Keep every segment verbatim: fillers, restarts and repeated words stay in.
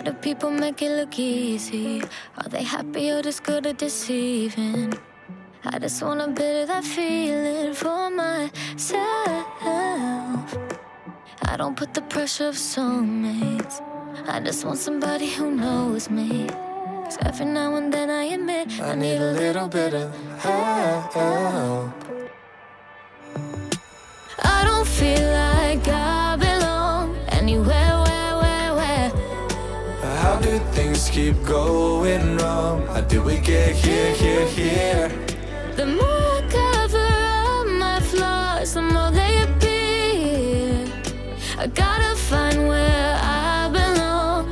do people make it look easy? Are they happy or just good at deceiving? I just want a bit of that feeling for myself. I don't put the pressure of soulmates. I just want somebody who knows me. Cause every now and then I admit I need a little bit of help. I don't feel like I belong anywhere, where, where, where. How do things keep going wrong? How did we get here, here, here? The more I cover up my flaws, the more they appear. I gotta find where I belong.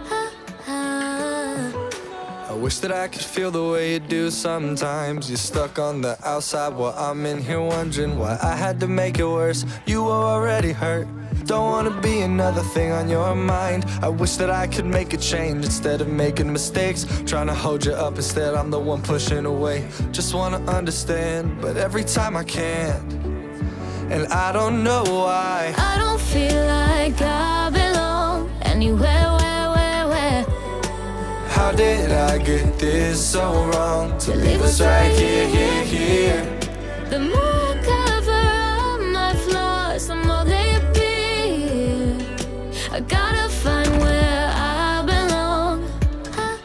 I wish that I could feel the way you do sometimes. You're stuck on the outside while I'm in here wondering why I had to make it worse. You were already hurt. Don't wanna be another thing on your mind. I wish that I could make a change instead of making mistakes. Trying to hold you up, instead I'm the one pushing away. Just wanna understand, but every time I can't. And I don't know why. I don't feel like I belong anywhere, where, where, where. How did I get this so wrong? To leave us right here, here, here. The more I cover up my flaws, the more they appear. I gotta find where I belong. ah,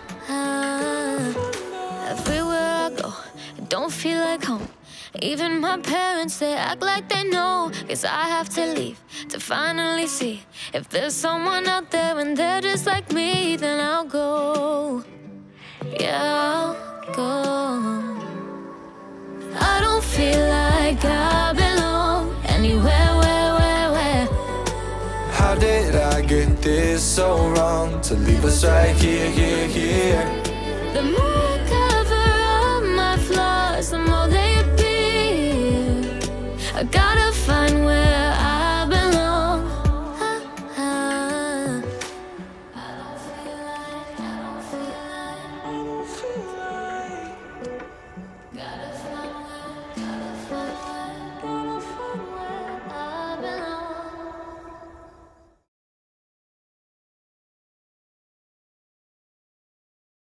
ah. Everywhere I go, I don't feel like home. Even my parents, they act like they know. Cause I have to leave to finally see if there's someone out there and they're just like me. Then I'll go, yeah, I'll go. I don't feel like I belong anywhere, where, where, where. How did I get this so wrong? To leave us right here, here, here. The more